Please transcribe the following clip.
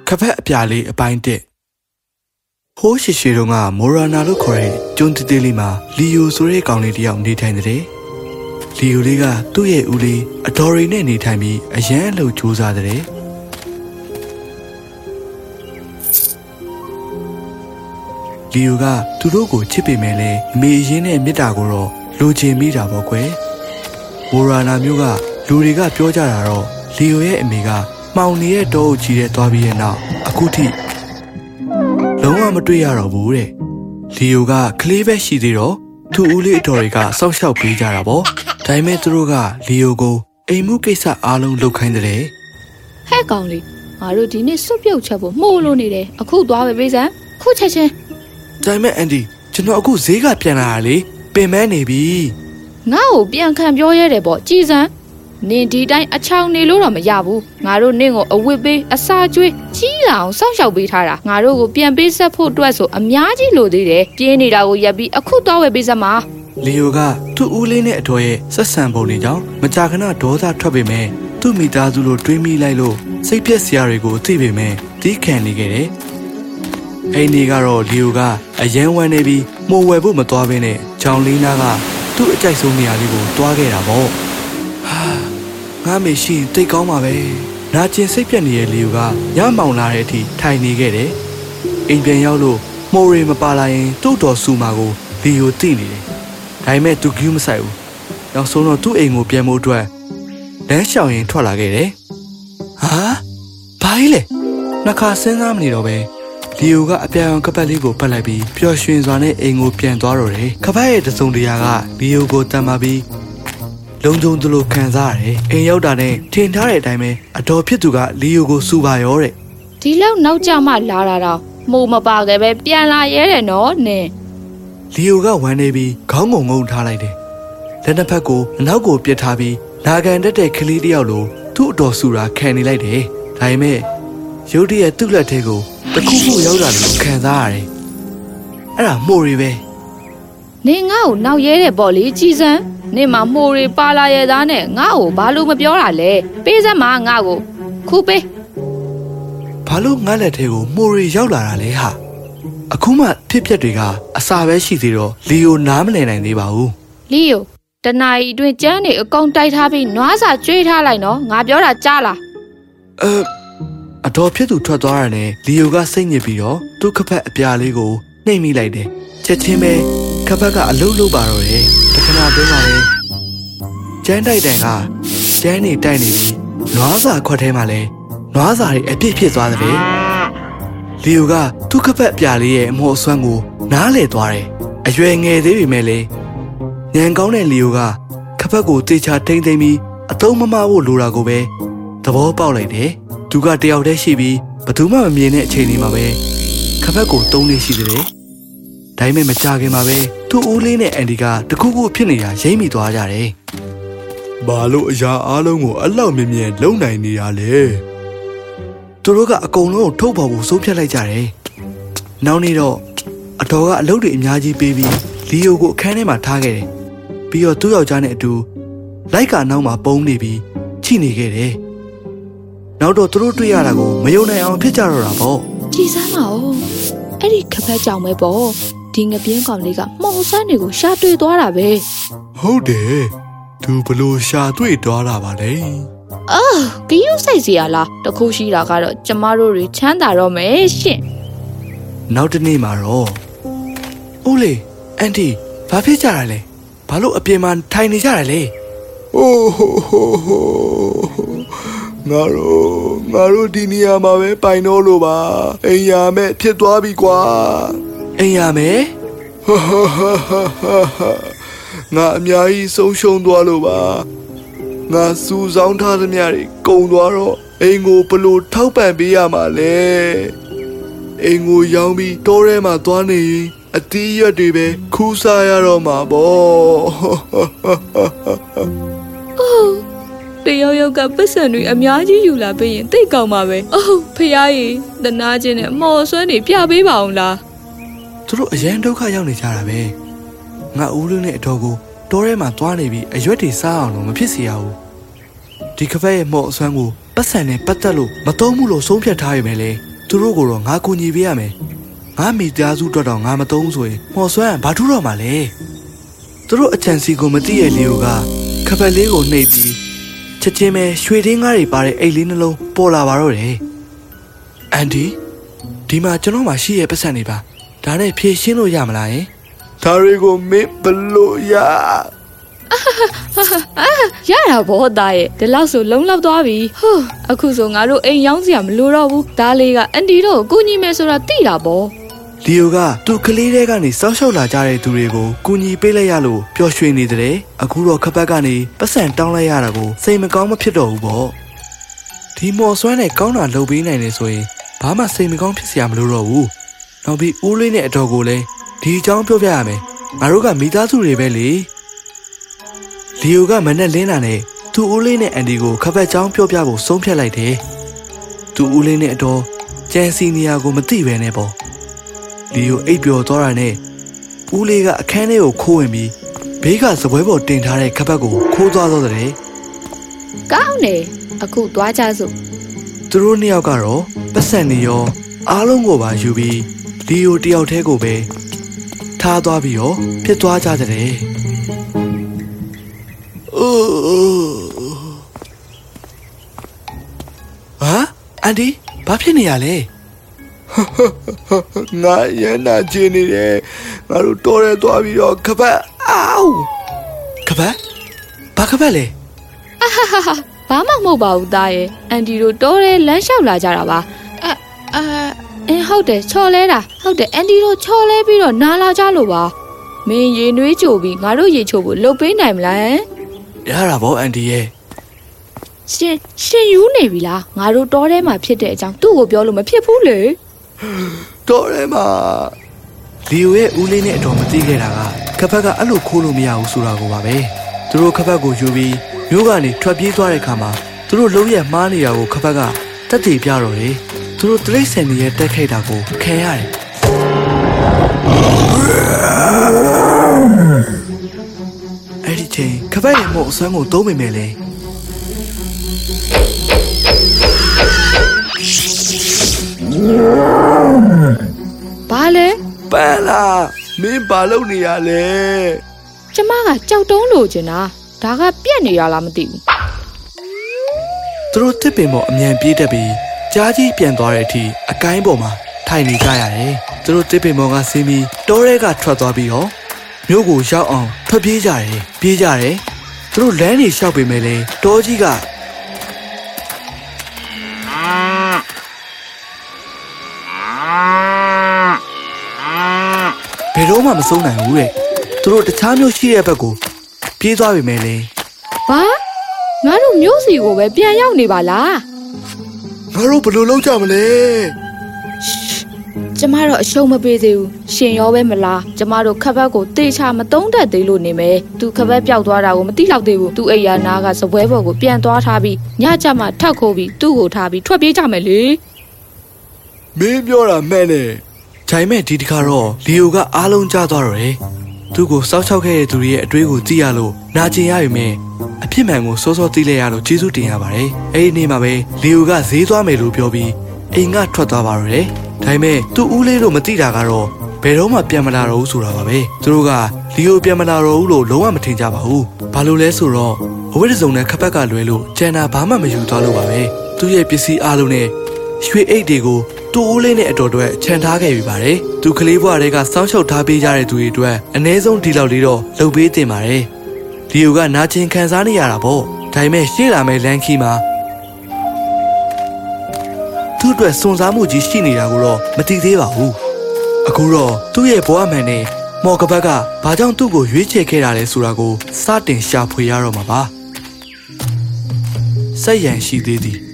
ခဖက်အပြာလေးအပိုင်း1ဟိုးရှိရှိတုန်းကမိုရာနာလို့ခေါ်တဲ့ကျွန်းတေးလေးမှာလီယိုဆိုတဲ့ကောင်လေးတယောက်နေထိုင်တဲ့လီယိုလေးကသူ့ရဲ့ဦးလေးအတော်ရီနဲ့နေထိုင်ပြီးအရန်အလုပ်ကြိုးစားတဲ့လီယိုကသူတို့ကိုချစ်ပေမဲ့လည်းအမေရင်းနဲ့မေတ္တာကိုတော့လိုချင်မိတာပေါ့ကွယ်မိုရာနာမျိုးကလူတွေကပြောကြတာတော့လီယိုရဲ့အမေကမှောင်နေတဲ့တောအုပ်ကြီးတဲ့သွားပြီးရဲ့နောက်အခုထိလုံးဝမတွေ့ရတော့ဘူးတဲ့လီယိုကကလေးပဲရှိသေးတော့သူ့ဦးလေးအတော်တွေကစောင့်ရှောက်ပေးကြတာပေါ့ဒါပေမဲ့သူတို့ကလီယိုကိုအိမ်မှုကိစ္စအားလုံးလုပ်ခိုင်းတယ်ဟဲ့ကောင်လေးငါတို့ဒီနေ့စွတ်ပြုတ်ချက်ဖို့မှုလို့နေတယ်အခုသွားပဲပေးစမ်းခုချက်ချင်းဒါပေမဲ့အန်ဒီကျွန်တော်အခုဈေးကပြန်လာတာလေပင်မနေပြီငါ့ကိုပြန်ခံပြောရတယ်ပေါ့ကြည်စမ်းနင်ဒီတိုင်းအချောင်နေလို့တော့မရဘူးငါတို့နင့်ကိုအဝတ်ပေးအစာကျွေးကြီးလာအောင်စောင့်ရှောက်ပေးထားတာငါတို့ကိုပြန်ပေးဆက်ဖို့အတွက်ဆိုအများကြီးလိုသေးတယ်ပြင်းနေတာကိုရပ်ပြီးအခုတော့ဝယ်ပေးစမ်းပါလီယိုကသူ့ဦးလေးနဲ့အတော်ရဲ့ဆက်ဆံပုံတွေကြောင့်မကြာခဏဒေါသထွက်ပေမဲ့သူ့မိသားစုလိုတွေးမိလိုက်လို့စိတ်ပြက်စရာတွေကိုသိပေမဲ့တီးခံနေခဲ့တယ်အိမ်ကြီးကတော့လီယိုကအယမ်းဝမ်းနေပြီးမှုံဝယ်ဖို့မသွားဘဲနဲ့ဂျောင်လေးနာကသူ့အကြိုက်ဆုံးနေရာလေးကိုတွားခဲ့တာပေါ့ငါမေရှိရင်တိတ်ကောင်းပါပဲနာကျင်စိတ်ပြက်နေတဲ့လီယိုကညမောင်လာတဲ့အထိထိုင်နေခဲ့တယ်အိမ်ပြန်ရောက်လို့မိုးရီမပါလာရင်သူ့တော်ဆူမာကိုလီယိုသိနေတယ်ဒါပေမဲ့သူကယူမဆိုင်ဘူးနောက်ဆုံးတော့သူ့အိမ်ကိုပြန်ဖို့အတွက်လမ်းလျှောက်ရင်ထွက်လာခဲ့တယ်ဟာဘာကြီးလဲနှစ်ခါစဉ်းစားမနေတော့ပဲလီယိုကအပြန်အောင်ကပတ်လေးကိုပတ်လိုက်ပြီးပျော်ရွှင်စွာနဲ့အိမ်ကိုပြန်သွားတော့တယ်ကပတ်ရဲ့တစုံတရာကလီယိုကိုတမ်းပါပြီးလုံခြုံသလိုခံစားရတယ်အိမ်ရောက်တာနဲ့ထင်ထားတဲ့အတိုင်းပဲအတော်ဖြစ်သူကလီယိုကိုစူပါရောတဲ့ဒီလောက်နောက်ကျမှလာတာတော့မှုမပါခဲ့ပဲပြန်လာရဲတယ်နော်နင်လီယိုကဝမ်းနေပြီးခေါင်းငုံငုံထားလိုက်တယ်လက်နှစ်ဖက်ကိုအနောက်ကိုပြစ်ထားပြီးနာခံတတ်တဲ့ကလေးတယောက်လိုသူ့အတော်စူတာခံနေလိုက်တယ်ဒါပေမဲ့ရုတ်တရက်သူ့လက်ထဲကိုတခုခုရောက်လာတယ်ခံစားရတယ်အဲ့ဒါမိုးရီပဲနင်ငါ့ကိုနောက်ရဲတယ်ပေါ့လေကြည်စမ်းနင်မမိုးရီပါလာရဲ့သားနဲ့ငါ့ကိုဘာလို့မပြောတာလဲပေးစမ်းမငါ့ကိုခုပေးဘာလို့ငါလက်ထဲကိုမိုးရီရောက်လာတာလဲဟာအခုမှဖြစ်ပျက်တွေကအစာပဲရှိသေးတော့လီယိုနားမလည်နိုင်သေးပါဘူးလီယိုတနာရီအတွင်းကျန်းနေအကုန်တိုက်ထားပြီးနွားစာကျွေးထားလိုက်နော်ငါပြောတာကြားလားအတော်ဖြစ်သူထွက်သွားတာနဲ့လီယိုကစိတ်ညစ်ပြီးတော့သူ့ခဖက်အပြာလေးကိုနှိမ့်မိလိုက်တယ်ချက်ချင်းပဲခဖက်ကအလုတ်လုတ်ပါတော့တယ်တခဏတွင်းပါလေကျန်းတိုက်တန်ကကျန်းနေတိုက်နေပြီးနွားစာခွက်ထဲမှာလဲနွားစာတွေအပြည့်ဖြစ်သွားတယ်လီယိုကသူ့ခဖက်အပြာလေးရဲ့အမောအစွမ်းကိုနားလေသွားတယ်အရွယ်ငယ်သေးပေမဲ့လေညံကောင်းတဲ့လီယိုကခဖက်ကိုတေချာထိမ့်သိမ့်ပြီးအသုံးမမဖို့လိုတာကိုပဲသဘောပေါက်လိုက်တယ်သူကတယောက်တည်းရှိပြီးဘသူမှမမြင်တဲ့အချိန်လေးမှာပဲခဖက်ကိုတုံးနေရှိတယ်ဒါပေမဲ့မကြခင်မှာပဲသူ့ဦးလေးနဲ့အန်ဒီကတခုခုဖြစ်နေတာရိမ့်မိသွားကြတယ်ဘာလို့အရာအားလုံးကိုအလောက်မြင်မြင်လုံနိုင်နေရလဲသူတို့ကအကုန်လုံးကိုထုတ်ပေါ်ဖို့ဆုံးဖြတ်လိုက်ကြတယ်နောက်နေ့တော့အတော်ကအလုပ်တွေအများကြီးပေးပြီးလီယိုကိုအခန်းထဲမှာထားခဲ့တယ်ပြီးတော့သူ့ယောက်ျားနဲ့အတူလိုက်ကာနောက်မှာပုံနေပြီးချိနေခဲ့တယ်နောက်တော့သူတို့တွေ့ရတာကိုမယုံနိုင်အောင်ဖြစ်ကြတော့တာပေါ့ကြည်စမ်းပါဦးအဲ့ဒီခဖက်ကြောင်ပဲပေါ့ဒီငပြင်းကောင်လေးကမော်ဆန်းတွေကိုရှာတွေ့သွားတာပဲဟုတ်တယ်သူဘလို့ရှာတွေ့သွားတာပါလေဂီယူစိတ်စီရလားတခုရှိတာကတော့ကျမတို့တွေချမ်းသာတော့မယ်ရှင်နောက်တနေ့မှာတော့ဦးလေးအန်တီဘာဖြစ်ကြတာလဲဘာလို့အပြင်မှာထိုင်နေကြတာလဲအိုးဟိုငါတို့ဒီနေရာမှာပဲပိုင်တော့လို့ပါအိမ်ရမယ်ဖြစ်သွားပြီကွာအိမ်ရမယ်ငါအများကြီးဆုံးရှုံးသွားလို့ပါငါစူဆောင်းထားသမျှတွေကုန်သွားတော့အိမ်ကိုဘလို့ထောက်ပံ့ပေးရမှာလဲအိမ်ကိုရောင်းပြီးတောထဲမှာသွားနေရင်အတီးရွက်တွေပဲခူးစားရတော့မှာပေါ့တယောက်ယောက်ကပတ်စံတွေအများကြီးယူလာပေးရင်တိတ်ကောင်းပါပဲဖះကြီးတနာချင်းနဲ့မော်ဆွမ်းနေပြပေးပါအောင်လားသူတို့အရန်ဒုက္ခရောက်နေကြတာပဲငါဦးလေးနဲ့အတော်ကိုတောထဲမှာသွားနေပြီးအရွက်တွေစားအောင်လို့မဖြစ်စေရဘူးဒီကဖက်ရဲ့မော်အစွမ်းကိုပတ်စံနဲ့ပတ်သက်လို့မသုံးဘူးလို့ဆုံးဖြတ်ထားရမယ်လေသူတို့ကိုတော့ငါကူညီပေးရမယ်ငါမိသားစုတော့ငါမတုံးဆိုရင်မော်ဆွမ်းဘာထူးတော့မှလဲသူတို့အချန်စီကိုမသိရလီယိုကခပတ်လေးကိုနှိပ်ပြီးချက်ချင်းပဲရွှေတင်းကားတွေပါတဲ့အိတ်လေးနှလုံးပေါ်လာပါတော့တယ်အန်ဒီဒီမှာကျွန်တော်မှရှိရဲ့ပတ်စံနေပါဒါနဲ့ဖြည့်ရှင်းလို့ရမလားယင်ဒါတွေကိုမင်းဘလို့ရရတာဘောသားရဲ့ဒီလောက်ဆိုလုံလောက်သွားပြီဟိုးအခုဆိုငါတို့အိမ်ရောက်စရာမလိုတော့ဘူးဒါလေးကအန်တီတို့ကိုကူညီမယ်ဆိုတာသိတာပေါ့လီယိုကသူ့ကလေးတဲကနေစောက်ရှောက်လာကြတဲ့သူတွေကိုကူညီပေးလိုက်ရလို့ပျော်ရွှင်နေတယ်အခုတော့ခပတ်ကနေပတ်စံတောင်းလိုက်ရတာကိုစိတ်မကောင်းမဖြစ်တော့ဘူးပေါ့ဒီမော်ဆွမ်းနဲ့ကောင်းတာလုပ်ပေးနိုင်တယ်ဆိုရင်ဘာမှစိတ်မကောင်းဖြစ်စရာမလိုတော့ဘူးနောက်ပြီးဦးလေးနဲ့အတော်ကိုလည်းဒီအကြောင်းပြောပြရမယ်ငါတို့ကမိသားစုတွေပဲလေလီယိုကမနဲ့လင်းတာနဲ့သူ့ဦးလေးနဲ့အန်ဒီကိုခပတ်ချောင်းပြောပြဖို့ဆုံးဖြတ်လိုက်တယ်သူ့ဦးလေးနဲ့အတော်ကျန်စီနီယာကိုမသိပဲနဲ့ပေါ့လီယိုအိပ်ပျော်သွားတာနဲ့ဦးလေးကအခန်းထဲကိုခိုးဝင်ပြီးဘေးကစပွဲပေါ်တင်ထားတဲ့ခပတ်ကိုခိုးသွားတော့တယ်ကောင်းတယ်အခုသွားကြစို့သူတို့နှစ်ယောက်ကတော့ပတ်စံနေရောအားလုံးကိုပါယူပြီးလီယိုတယောက်တည်းကိုပဲထားသွားပြီးတော့ပြစ်သွားကြတယ်ဟာအန်ဒီဘာဖြစ်နေရလဲငါရန်နာကျင်နေတယ်ငါတို့တော်ရဲသွားပြီးတော့ခပတ်အောက်ခပတ်ဘာခပတ်လဲဘာမှမဟုတ်ပါဘူးသားရဲ့အန်တီတို့တော်ရဲလမ်းလျှောက်လာကြတာပါဟုတ်တယ်ချော်လဲတာဟုတ်တယ်အန်တီတို့ချော်လဲပြီးတော့နားလာကြလို့ပါမင်းရေနွေးကြိုပြီးငါတို့ရေချိုးဖို့လုပ်ပေးနိုင်မလားရတာဗောအန်တီရဲ့ရှင်ယူနေပြီလားငါတို့တော်ထဲမှာဖြစ်တဲ့အကြောင်းသူ့ကိုပြောလို့မဖြစ်ဘူးလေတော်ထဲမှာလီယိုရဲ့ဦးလေးနဲ့အတော်မသိခဲ့တာကခပတ်ကအဲ့လိုခိုးလို့မရဘူးဆိုတာကိုပါပဲသူတို့ခပတ်ကိုယူပြီးမျိုးကနေထွက်ပြေးသွားတဲ့ခါမှာသူတို့လုံးရက်မှားနေတာကိုခပတ်ကတက်တည်ပြတော့တယ်သူတို့တရိတ်ဆန်ရဲ့တက်ခိုက်တာကိုခံရတယ်အဲ့ဒီချိန်ခပတ်ရဲ့မော့အစွမ်းကိုသုံးမိမယ်လေဘာလဲပန်းလားမင်းဘာလုပ်နေရလဲကျမကကြောက်တုံးလို့ကျင်တာဒါကပြက်နေရလားမသိဘူးသူတို့တစ်ပင်ပေါ်အမြန်ပြေးတက်ပြီးကြားကြီးပြန်သွားတဲ့အထိအကိုင်းပေါ်မှာထိုင်နေကြရတယ်သူတို့တစ်ပင်ပေါ်ကဆင်းပြီးတောထဲကထွက်သွားပြီးတော့မြို့ကိုရောက်အောင်ထွက်ပြေးကြတယ်ပြေးကြတယ်သူတို့လမ်းတွေလျှောက်ပေမဲ့လည်းတောကြီးကဘယ်တော့မှမဆုံးနိုင်ဘူးတဲ့သူတို့တခြားမျိုးရှိတဲ့ဘက်ကိုပြေးသွားပြီမယ်လေဘာငါတို့မျိုးစီကိုပဲပြန်ရောက်နေပါလားငါတို့ဘယ်လိုလုပ်ကြမလဲကျမတို့အရှုံးမပေးသေးဘူးရှင်ရောပဲမလားကျမတို့ခပတ်ကိုတေချာမသုံးတတ်သေးလို့နေမယ်သူခပတ်ပျောက်သွားတာကိုမသိတော့သေးဘူးသူအိယာနာကစပွဲပေါ်ကိုပြန်သွားထားပြီးညကျမှထပ်ခိုးပြီးသူ့ကိုထားပြီးထွက်ပြေးကြမယ်လေမင်းပြောတာမှန်တယ်ဂျိုင်မဲ့ဒီတခါတော့လီယိုကအားလုံးကြားသွားတော့တယ်သူ့ကိုစောက်ချောက်ခဲ့တဲ့သူတွေရဲ့အတွေးကိုသိရလို့နာကျင်ရပြီမဲ့အဖြစ်မှန်ကိုစောစောသိလိုက်ရလို့ကျေးဇူးတင်ရပါတယ်အဲ့ဒီနေ့မှာပဲလီယိုကဈေးသွားမယ်လို့ပြောပြီးအိမ်ကထွက်သွားပါတော့တယ်ဒါပေမဲ့သူ့ဦးလေးတို့မသိတာကတော့ဘယ်တော့မှပြန်မလာတော့ဘူးဆိုတာပါပဲသူတို့ကလီယိုပြန်မလာတော့ဘူးလို့လုံးဝမထင်ကြပါဘူးဘာလို့လဲဆိုတော့အဝိဒစုံနဲ့ခပတ်ကလွဲလို့ကျန်တာဘာမှမယူသွားလို့ပါပဲသူ့ရဲ့ပစ္စည်းအားလုံးနဲ့ရွှေအိတ်တွေကိုသူ့ဦးလေးနဲ့အတော်အတွက်ခြံထားခဲ့ပြီပါတယ်သူကလေးဘွားတွေကစောင်းချုပ်ထားပေးကြတဲ့သူတွေအတွက်အနည်းဆုံးဒီလောက်လေးတော့လုပ်ပေးတင်ပါတယ်လီယိုကနာကျင်ခံစားနေရတာပေါ့ဒါပေမဲ့ရှေ့လာမဲ့လမ်းခီးမှာသူ့အတွက်စွန့်စားမှုကြီးရှိနေတာကိုတော့မသိသေးပါဘူးအခုတော့သူ့ရဲ့ဘဝမှန်နဲ့မော်ကပတ်ကဘာကြောင့်သူ့ကိုရွေးချယ်ခဲ့တာလဲဆိုတာကိုစတင်ရှာဖွေရတော့မှာပါစိတ်ရန်ရှိသေးသည်